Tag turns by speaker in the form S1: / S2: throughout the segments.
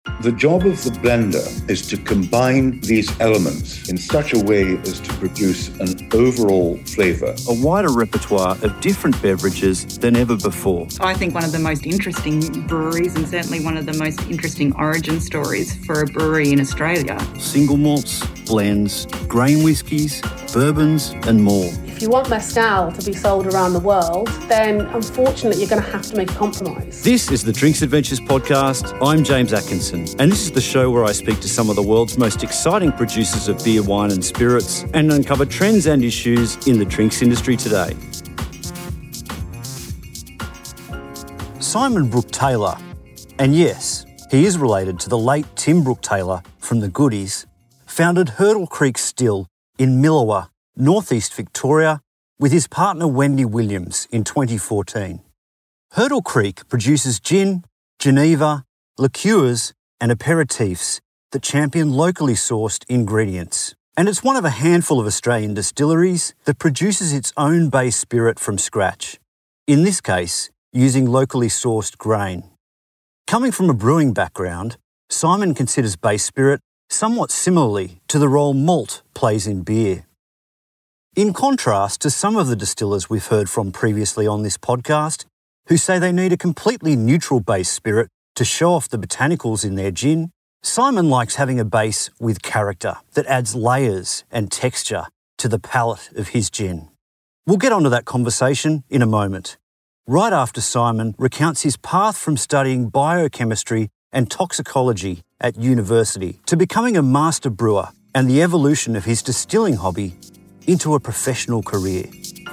S1: The job of the blender is to combine these elements in such a way as to produce an overall flavour.
S2: A wider repertoire of different beverages than ever before.
S3: I think one of the most interesting breweries, and certainly one of the most interesting origin stories for a brewery in Australia.
S2: Single malts, blends, grain whiskies, bourbons and more.
S4: If you want mezcal to be sold around the world, then unfortunately you're going to have to make a compromise.
S2: This is the Drinks Adventures podcast. I'm James Atkinson, and this is the show where I speak to some of the world's most exciting producers of beer, wine and spirits and uncover trends and issues in the drinks industry today. Simon Brooke-Taylor, and yes, he is related to the late Tim Brooke-Taylor from the Goodies, founded Hurdle Creek Still in Millawa, northeast Victoria, with his partner Wendy Williams in 2014. Hurdle Creek produces gin, Geneva, liqueurs and aperitifs that champion locally sourced ingredients. And it's one of a handful of Australian distilleries that produces its own base spirit from scratch, in this case, using locally sourced grain. Coming from a brewing background, Simon considers base spirit somewhat similarly to the role malt plays in beer. In contrast to some of the distillers we've heard from previously on this podcast, who say they need a completely neutral base spirit to show off the botanicals in their gin, Simon likes having a base with character that adds layers and texture to the palate of his gin. We'll get onto that conversation in a moment, right after Simon recounts his path from studying biochemistry and toxicology at university to becoming a master brewer and the evolution of his distilling hobby into a professional career.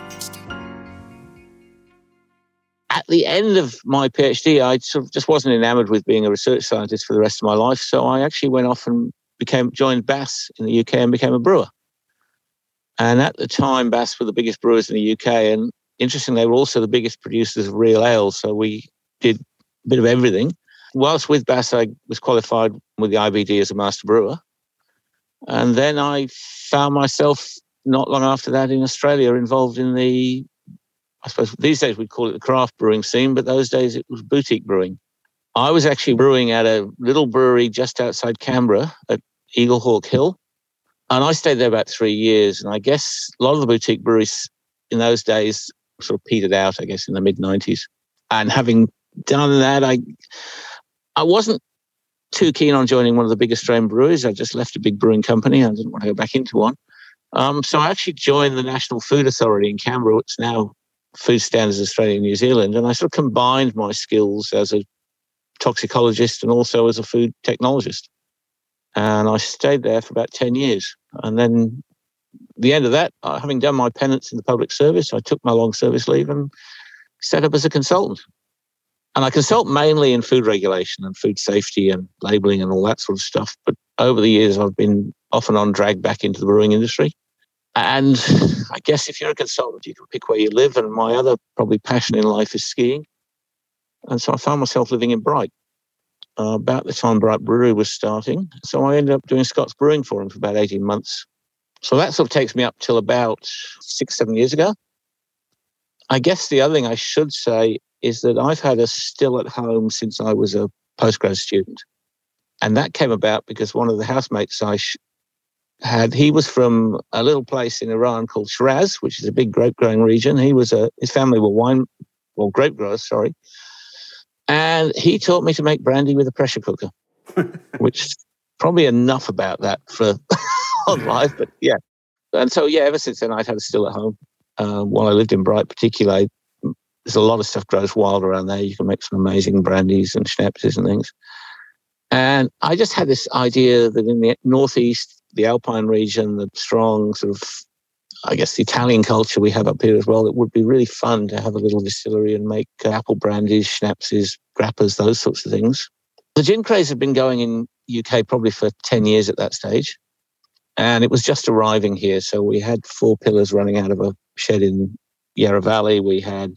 S5: At the end of my PhD, I sort of just wasn't enamoured with being a research scientist for the rest of my life, so I actually went off and joined Bass in the UK and became a brewer. And at the time, Bass were the biggest brewers in the UK, and interestingly, they were also the biggest producers of real ale, so we did a bit of everything. Whilst with Bass, I was qualified with the IBD as a master brewer. And then I found myself not long after that in Australia involved in the, I suppose these days we'd call it the craft brewing scene, but those days it was boutique brewing. I was actually brewing at a little brewery just outside Canberra at Eaglehawk Hill. And I stayed there about 3 years. And I guess a lot of the boutique breweries in those days sort of petered out, I guess, in the mid-90s. And having done that, I wasn't too keen on joining one of the big Australian breweries. I just left a big brewing company. I didn't want to go back into one. So I actually joined the National Food Authority in Canberra, which is now Food Standards Australia and New Zealand. And I sort of combined my skills as a toxicologist and also as a food technologist. And I stayed there for about 10 years. And then at the end of that, having done my penance in the public service, I took my long service leave and set up as a consultant. And I consult mainly in food regulation and food safety and labelling and all that sort of stuff. But over the years, I've been off and on dragged back into the brewing industry. And I guess if you're a consultant, you can pick where you live. And my other probably passion in life is skiing. And so I found myself living in Bright about the time Bright Brewery was starting. So I ended up doing Scott's Brewing for him for about 18 months. So that sort of takes me up till about 6-7 years ago. I guess the other thing I should say is that I've had a still at home since I was a postgrad student. And that came about because one of the housemates I had, he was from a little place in Iran called Shiraz, which is a big grape growing region. His family were grape growers, sorry. And he taught me to make brandy with a pressure cooker, which probably enough about that for on life, but yeah. And so, yeah, ever since then, I'd had a still at home. While I lived in Bright particularly, there's a lot of stuff grows wild around there. You can make some amazing brandies and schnapps and things. And I just had this idea that in the northeast, the Alpine region, the strong sort of, I guess, the Italian culture we have up here as well, it would be really fun to have a little distillery and make apple brandies, schnapps, grappas, those sorts of things. The gin craze had been going in UK probably for 10 years at that stage. And it was just arriving here. So we had 4 pillars running out of a shed in Yarra Valley. We had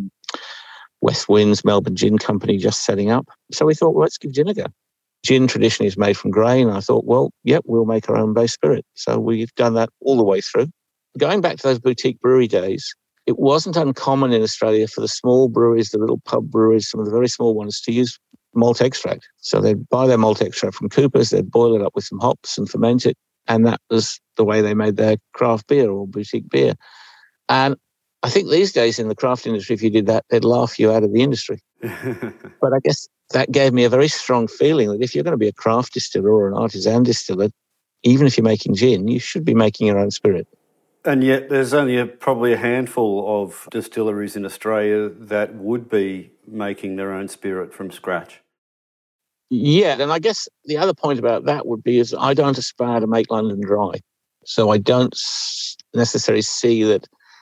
S5: West Winds, Melbourne Gin Company just setting up. So we thought, well, let's give gin a go. Gin traditionally is made from grain. I thought, well, yep, we'll make our own base spirit. So we've done that all the way through. Going back to those boutique brewery days, it wasn't uncommon in Australia for the small breweries, the little pub breweries, some of the very small ones, to use malt extract. So they'd buy their malt extract from Cooper's, they'd boil it up with some hops and ferment it, and that was the way they made their craft beer or boutique beer. And I think these days in the craft industry, if you did that, they'd laugh you out of the industry. But I guess that gave me a very strong feeling that if you're going to be a craft distiller or an artisan distiller, even if you're making gin, you should be making your own spirit.
S2: And yet there's only probably a handful of distilleries in Australia that would be making their own spirit from scratch.
S5: Yeah, and I guess the other point about that would be is I don't aspire to make London Dry. So I don't necessarily see that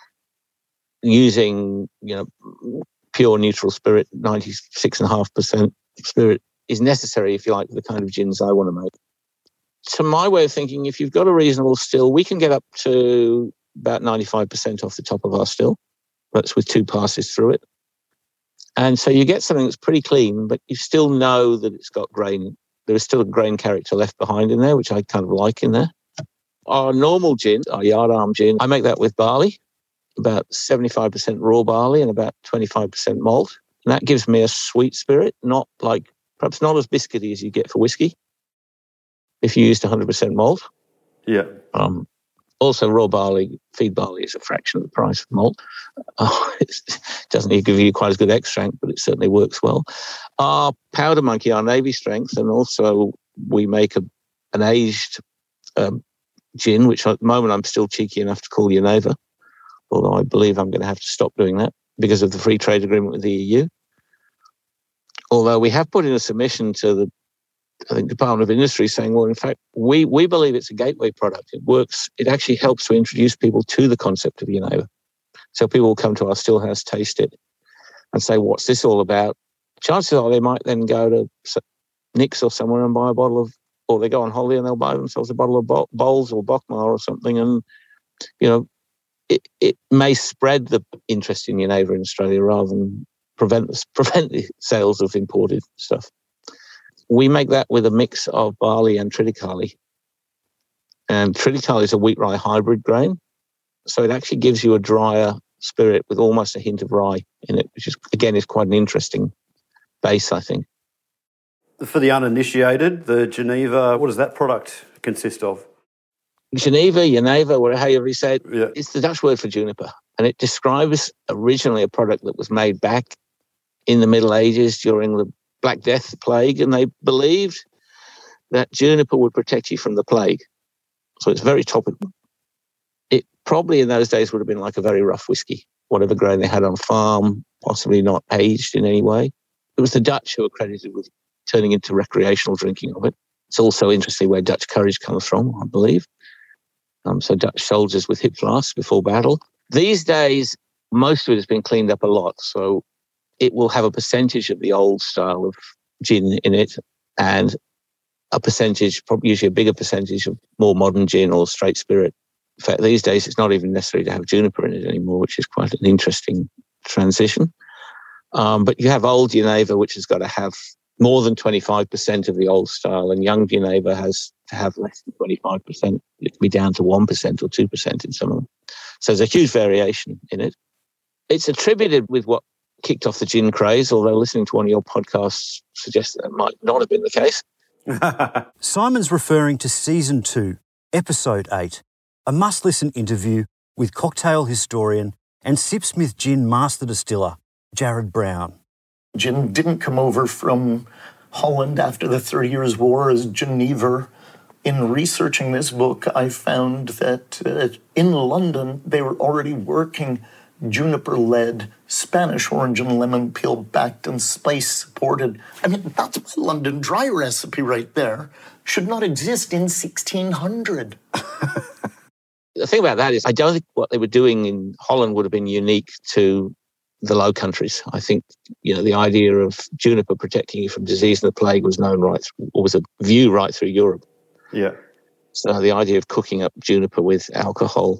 S5: using, pure neutral spirit, 96.5% spirit, is necessary, if you like, for the kind of gins I want to make. To my way of thinking, if you've got a reasonable still, we can get up to about 95% off the top of our still. That's with 2 passes through it. And so you get something that's pretty clean, but you still know that it's got grain. There is still a grain character left behind in there, which I kind of like in there. Our normal gin, our Yard Arm gin, I make that with barley, about 75% raw barley and about 25% malt. And that gives me a sweet spirit, perhaps not as biscuity as you get for whiskey if you used 100% malt.
S2: Yeah.
S5: Also, raw barley, feed barley is a fraction of the price of malt. It doesn't give you quite as good extract, but it certainly works well. Our Powder Monkey, our Navy strength, and also we make an aged gin, which at the moment I'm still cheeky enough to call Geneva, although I believe I'm going to have to stop doing that because of the free trade agreement with the EU. Although we have put in a submission to the Department of Industry saying, well, in fact, we believe it's a gateway product. It works. It actually helps to introduce people to the concept of Geneva. So people will come to our stillhouse, taste it, and say, what's this all about? Chances are they might then go to Nick's or somewhere and buy a bottle of, or they go on holiday and they'll buy themselves a bottle of Bowles or Bockmar or something. And, it may spread the interest in Geneva in Australia rather than prevent the sales of imported stuff. We make that with a mix of barley and triticale. And triticale is a wheat rye hybrid grain. So it actually gives you a drier spirit with almost a hint of rye in it, which is quite an interesting base, I think.
S2: For the uninitiated, the Geneva, what does that product consist of?
S5: Geneva, however you say it,
S2: yeah.
S5: It's the Dutch word for juniper. And it describes originally a product that was made back in the Middle Ages during the Black Death plague, and they believed that juniper would protect you from the plague. So it's very topical. It probably in those days would have been like a very rough whiskey, whatever grain they had on farm, possibly not aged in any way. It was the Dutch who were credited with turning into recreational drinking of it. It's also interesting where Dutch courage comes from, I believe. So Dutch soldiers with hip flasks before battle. These days, most of it has been cleaned up a lot. So it will have a percentage of the old style of gin in it and a percentage, probably usually a bigger percentage of more modern gin or straight spirit. In fact, these days, it's not even necessary to have juniper in it anymore, which is quite an interesting transition. But you have old Geneva, which has got to have more than 25% of the old style, and young Geneva has to have less than 25%. It can be down to 1% or 2% in some of them. So there's a huge variation in it. It's attributed with what kicked off the gin craze, although listening to one of your podcasts suggests that might not have been the case.
S2: Simon's referring to Season 2, Episode 8, a must-listen interview with cocktail historian and Sipsmith Gin Master Distiller, Jared Brown.
S6: Gin didn't come over from Holland after the 30 Years' War as Geneva. In researching this book, I found that in London, they were already working juniper-led Spanish orange and lemon peel backed and spice supported. I mean, that's my London Dry recipe right there. Should not exist in 1600.
S5: The thing about that is I don't think what they were doing in Holland would have been unique to the Low Countries. I think, the idea of juniper protecting you from disease and the plague was known was a view right through Europe.
S2: Yeah.
S5: So the idea of cooking up juniper with alcohol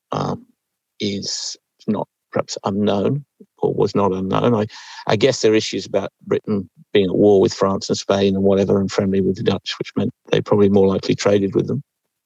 S5: is not perhaps unknown or was not unknown. I guess there are issues about Britain being at war with France and Spain and whatever and friendly with the Dutch, which meant they probably more likely traded with them.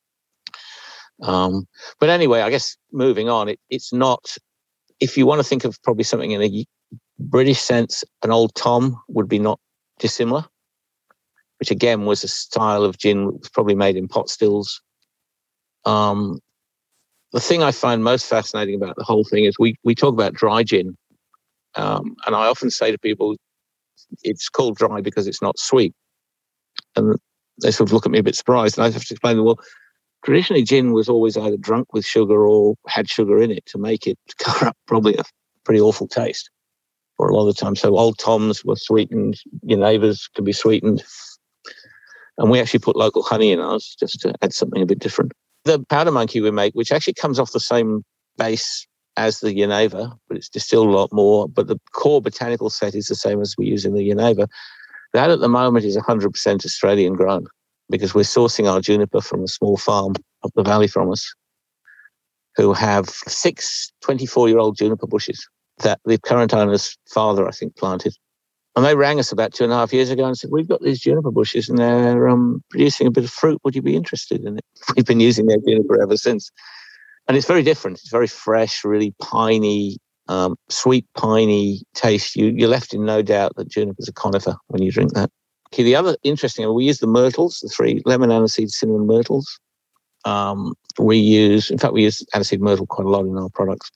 S5: But anyway, I guess moving on, it's not, if you want to think of probably something in a British sense, an Old Tom would be not dissimilar, which again was a style of gin that was probably made in pot stills. The thing I find most fascinating about the whole thing is we talk about dry gin, and I often say to people, it's called dry because it's not sweet. And they sort of look at me a bit surprised, and I have to explain them, well, traditionally gin was always either drunk with sugar or had sugar in it to make it cover up probably a pretty awful taste for a lot of the time. So Old Toms were sweetened, Genevas can be sweetened. And we actually put local honey in ours just to add something a bit different. The Powder Monkey we make, which actually comes off the same base as the Geneva, but it's distilled a lot more, but the core botanical set is the same as we use in the Geneva. That at the moment is 100% Australian grown because we're sourcing our juniper from a small farm up the valley from us who have 6 24-year-old juniper bushes that the current owner's father, I think, planted. And they rang us about 2.5 years ago and said, we've got these juniper bushes and they're producing a bit of fruit. Would you be interested in it? We've been using their juniper ever since. And it's very different. It's very fresh, really piney, sweet, piney taste. You're left in no doubt that juniper's a conifer when you drink that. Okay, the other interesting, we use the myrtles, the 3 lemon, aniseed, cinnamon myrtles. We use aniseed myrtle quite a lot in our products,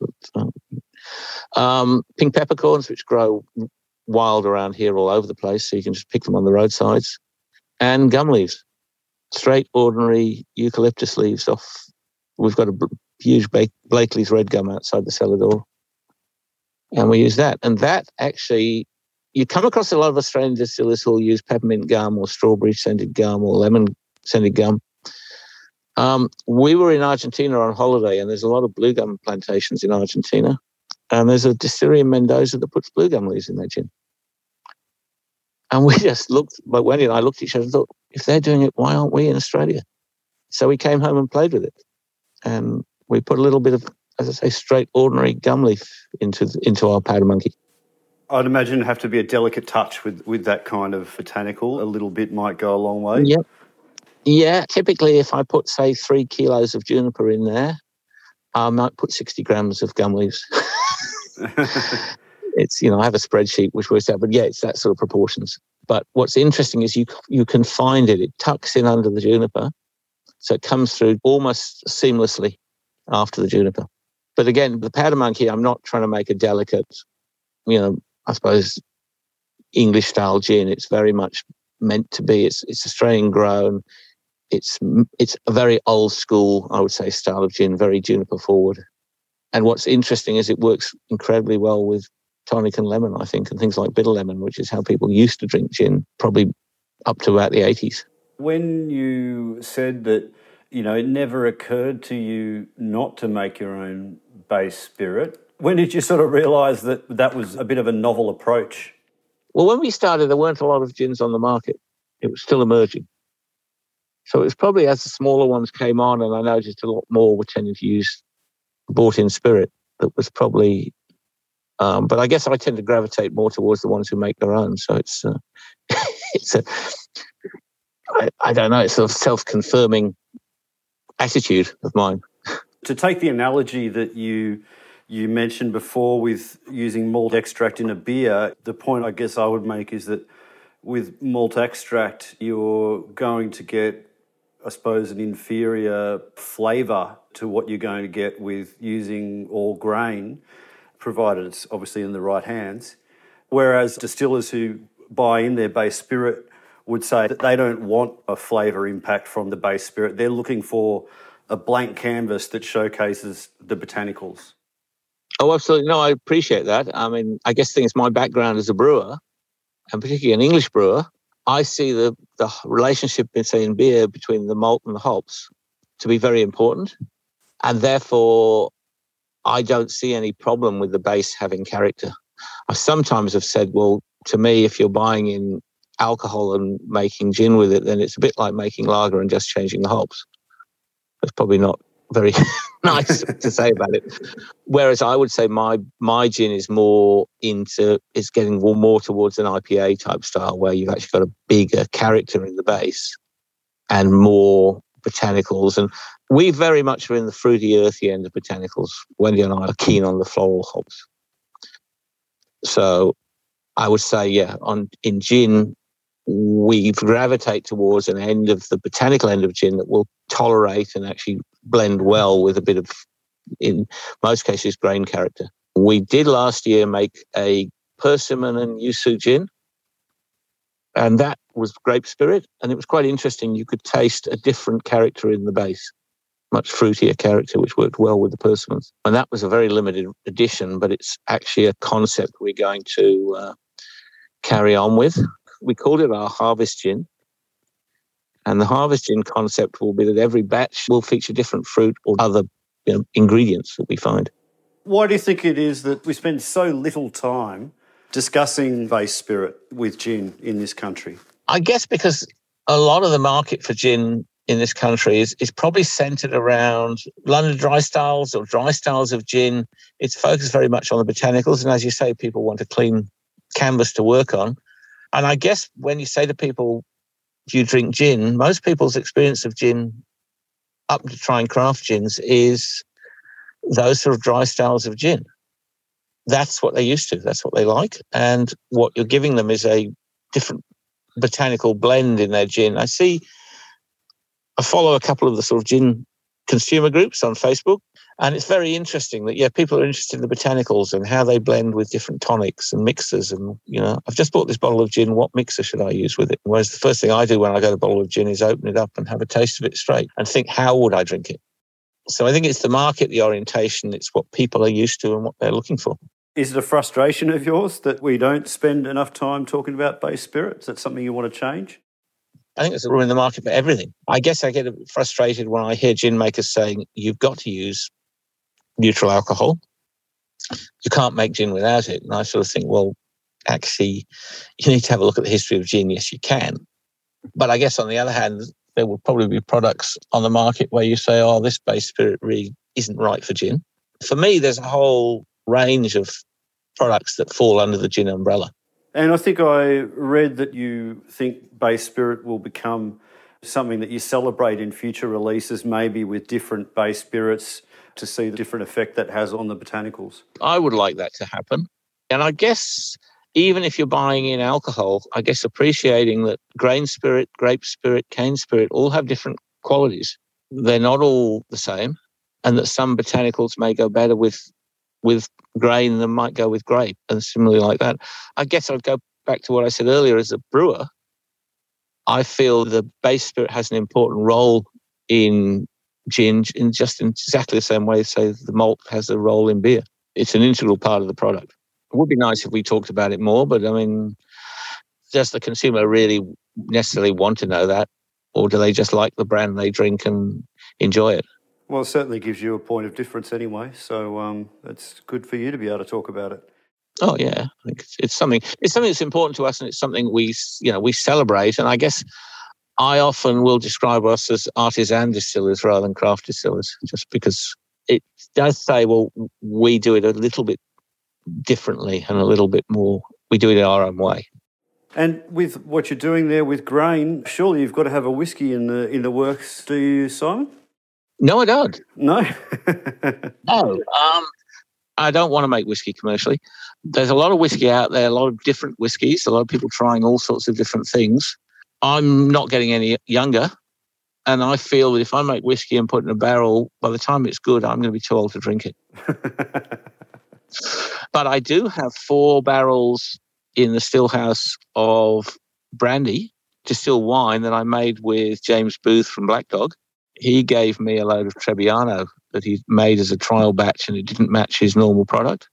S5: but pink peppercorns, which grow wild around here all over the place, so you can just pick them on the roadsides, and gum leaves, straight, ordinary eucalyptus leaves off. We've got a huge Blakely's red gum outside the cellar door, and we use that. And that actually, you come across a lot of Australian distillers who will use peppermint gum or strawberry scented gum or lemon scented gum. We were in Argentina on holiday, and there's a lot of blue gum plantations in Argentina. And there's a distillery in Mendoza that puts blue gum leaves in their gin. And we just looked, like Wendy and I looked at each other and thought, if they're doing it, why aren't we in Australia? So we came home and played with it. And we put a little bit of, as I say, straight, ordinary gum leaf into our Powder Monkey.
S2: I'd imagine it'd have to be a delicate touch with that kind of botanical. A little bit might go a long way.
S5: Yep. Yeah, typically if I put, say, 3 kilos of juniper in there, I might put 60 grams of gum leaves. It's, I have a spreadsheet which works out, but yeah, it's that sort of proportions. But what's interesting is you can find it. It tucks in under the juniper, so it comes through almost seamlessly after the juniper. But again, the Powder Monkey, I'm not trying to make a delicate, I suppose, English-style gin. It's very much meant to be. It's Australian grown. It's a very old school, I would say, style of gin, very juniper forward. And what's interesting is it works incredibly well with tonic and lemon, I think, and things like bitter lemon, which is how people used to drink gin, probably up to about the 80s.
S2: When you said that, it never occurred to you not to make your own base spirit, when did you sort of realise that was a bit of a novel approach?
S5: Well, when we started, there weren't a lot of gins on the market. It was still emerging. So it was probably as the smaller ones came on, and I noticed a lot more were tending to use bought-in spirit. That was probably, but I guess I tend to gravitate more towards the ones who make their own. So it's I don't know, it's a self-confirming attitude of mine.
S2: To take the analogy that you mentioned before with using malt extract in a beer, the point I guess I would make is that with malt extract, you're going to get, I suppose, an inferior flavour to what you're going to get with using all grain, provided it's obviously in the right hands. Whereas distillers who buy in their base spirit would say that they don't want a flavour impact from the base spirit. They're looking for a blank canvas that showcases the botanicals.
S5: Oh, absolutely. No, I appreciate that. I mean, I guess the thing is my background as a brewer, and particularly an English brewer, I see the relationship, say, in beer between the malt and the hops to be very important. And therefore, I don't see any problem with the base having character. I sometimes have said, well, to me, if you're buying in alcohol and making gin with it, then it's a bit like making lager and just changing the hops. That's probably not very nice to say about it. Whereas I would say my gin is getting more towards an IPA type style where you've actually got a bigger character in the base and more botanicals. And we very much are in the fruity, earthy end of botanicals. Wendy and I are keen on the floral hops. So I would say, in gin, we gravitate towards an end of the botanical end of gin that will tolerate and actually blend well with a bit of, in most cases, grain character. We did last year make a persimmon and yuzu gin, and that was grape spirit, and it was quite interesting. You could taste a different character in the base, much fruitier character, which worked well with the persimmons. And that was a very limited edition, but it's actually a concept we're going to carry on with. We called it our Harvest Gin. And the Harvest Gin concept will be that every batch will feature different fruit or other ingredients that we find.
S2: Why do you think it is that we spend so little time discussing base spirit with gin in this country?
S5: I guess because a lot of the market for gin in this country is probably centred around London dry styles or dry styles of gin. It's focused very much on the botanicals. And as you say, people want a clean canvas to work on. And I guess when you say to people, do you drink gin? Most people's experience of gin up to trying craft gins is those sort of dry styles of gin. That's what they're used to. That's what they like. And what you're giving them is a different botanical blend in their gin. I follow a couple of the sort of gin consumer groups on Facebook, and it's very interesting that, people are interested in the botanicals and how they blend with different tonics and mixers. And, I've just bought this bottle of gin. What mixer should I use with it? Whereas the first thing I do when I get a bottle of gin is open it up and have a taste of it straight and think, how would I drink it? So I think it's the market, the orientation, it's what people are used to and what they're looking for.
S2: Is it a frustration of yours that we don't spend enough time talking about base spirits? Is that something you want to change?
S5: I think there's a room in the market for everything. I guess I get a bit frustrated when I hear gin makers saying, you've got to use neutral alcohol. You can't make gin without it. And I sort of think, well, actually, you need to have a look at the history of gin. Yes, you can. But I guess on the other hand, there will probably be products on the market where you say, oh, this base spirit really isn't right for gin. For me, there's a whole range of products that fall under the gin umbrella.
S2: And I think I read that you think base spirit will become something that you celebrate in future releases, maybe with different base spirits, to see the different effect that has on the botanicals.
S5: I would like that to happen. And I guess even if you're buying in alcohol, I guess appreciating that grain spirit, grape spirit, cane spirit all have different qualities. They're not all the same, and that some botanicals may go better with grain than might go with grape, and similarly like that. I guess I'd go back to what I said earlier. As a brewer, I feel the base spirit has an important role in gin in exactly the same way, say, the malt has a role in beer. It's an integral part of the product. It would be nice if we talked about it more, but I mean, does the consumer really necessarily want to know that? Or do they just like the brand they drink and enjoy it?
S2: Well, it certainly gives you a point of difference anyway, so it's good for you to be able to talk about it.
S5: Oh yeah, I think it's something that's important to us, and it's something we celebrate. And I guess I often will describe us as artisan distillers rather than craft distillers, just because it does say, well, we do it a little bit differently and a little bit more. We do it our own way.
S2: And with what you're doing there with grain, surely you've got to have a whiskey in the works, do you, Simon?
S5: No, I don't.
S2: No?
S5: No. I don't want to make whiskey commercially. There's a lot of whiskey out there, a lot of different whiskies, a lot of people trying all sorts of different things. I'm not getting any younger, and I feel that if I make whiskey and put it in a barrel, by the time it's good, I'm going to be too old to drink it. But I do have 4 barrels in the still house of brandy, distilled wine that I made with James Booth from Black Dog. He gave me a load of Trebbiano that he made as a trial batch, and it didn't match his normal product.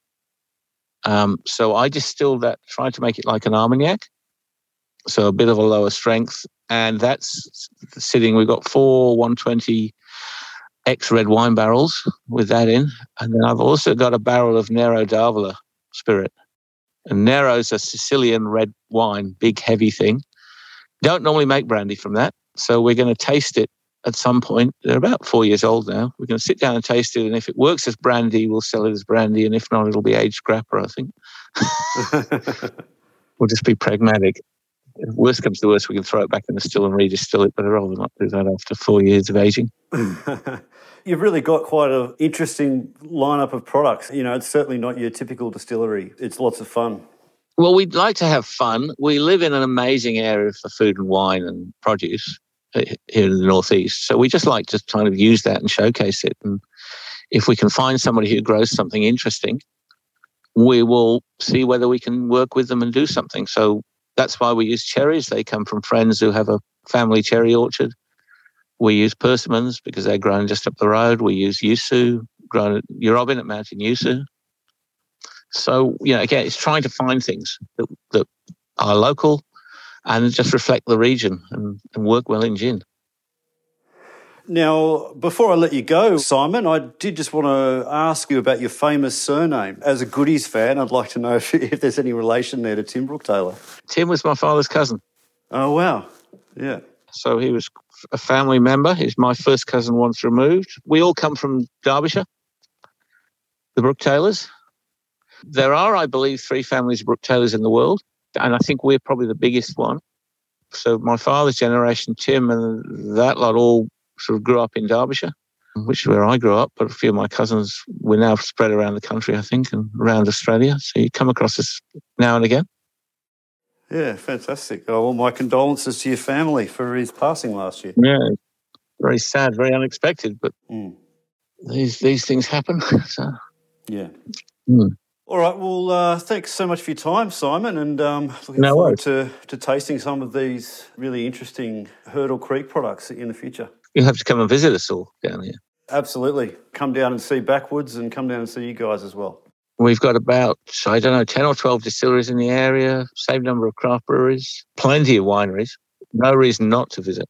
S5: So I distilled that, tried to make it like an Armagnac, so a bit of a lower strength. And that's sitting, we've got 4 120 ex-red wine barrels with that in. And then I've also got a barrel of Nero d'Avola spirit. And Nero's a Sicilian red wine, big, heavy thing. Don't normally make brandy from that. So we're going to taste it at some point. They're about 4 years old now. We're going to sit down and taste it. And if it works as brandy, we'll sell it as brandy. And if not, it'll be aged grappa, I think. We'll just be pragmatic. If worst comes to worst, we can throw it back in the still and redistill it, but I'd rather not do that after 4 years of aging.
S2: You've really got quite an interesting lineup of products. It's certainly not your typical distillery. It's lots of fun.
S5: Well, we'd like to have fun. We live in an amazing area for food and wine and produce here in the Northeast. So we just like to kind of use that and showcase it. And if we can find somebody who grows something interesting, we will see whether we can work with them and do something. So that's why we use cherries. They come from friends who have a family cherry orchard. We use persimmons because they're grown just up the road. We use yuzu, grown at Yorobin at Mountain Yuzu. So, again, it's trying to find things that are local and just reflect the region and work well in gin.
S2: Now, before I let you go, Simon, I did just want to ask you about your famous surname. As a Goodies fan, I'd like to know if there's any relation there to Tim Brooke-Taylor.
S5: Tim was my father's cousin.
S2: Oh, wow. Yeah.
S5: So he was a family member. He's my first cousin once removed. We all come from Derbyshire, the Brooke-Taylors. There are, I believe, 3 families of Brooke-Taylors in the world, and I think we're probably the biggest one. So my father's generation, Tim, and that lot all sort of grew up in Derbyshire, which is where I grew up, but a few of my cousins were now spread around the country, I think, and around Australia. So you come across us now and again.
S2: Yeah, fantastic. Oh, well, my condolences to your family for his passing last year.
S5: Yeah, very sad, very unexpected, but these things happen. So.
S2: Yeah. All right, well, thanks so much for your time, Simon, and looking forward to tasting some of these really interesting Hurdle Creek products in the future.
S5: You'll have to come and visit us all down here.
S2: Absolutely. Come down and see Backwoods and come down and see you guys as well.
S5: We've got about, 10 or 12 distilleries in the area, same number of craft breweries, plenty of wineries. No reason not to visit.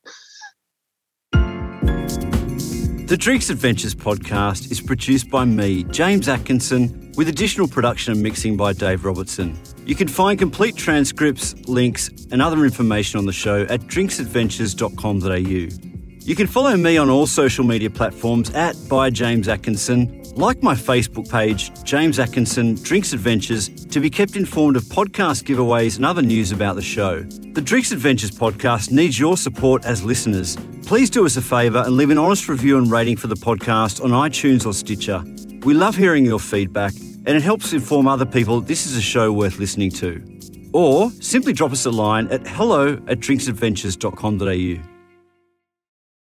S2: The Drinks Adventures podcast is produced by me, James Atkinson, with additional production and mixing by Dave Robertson. You can find complete transcripts, links and other information on the show at drinksadventures.com.au. You can follow me on all social media platforms at by James Atkinson, like my Facebook page, James Atkinson Drinks Adventures, to be kept informed of podcast giveaways and other news about the show. The Drinks Adventures podcast needs your support as listeners. Please do us a favour and leave an honest review and rating for the podcast on iTunes or Stitcher. We love hearing your feedback and it helps inform other people this is a show worth listening to. Or simply drop us a line at hello@drinksadventures.com.au.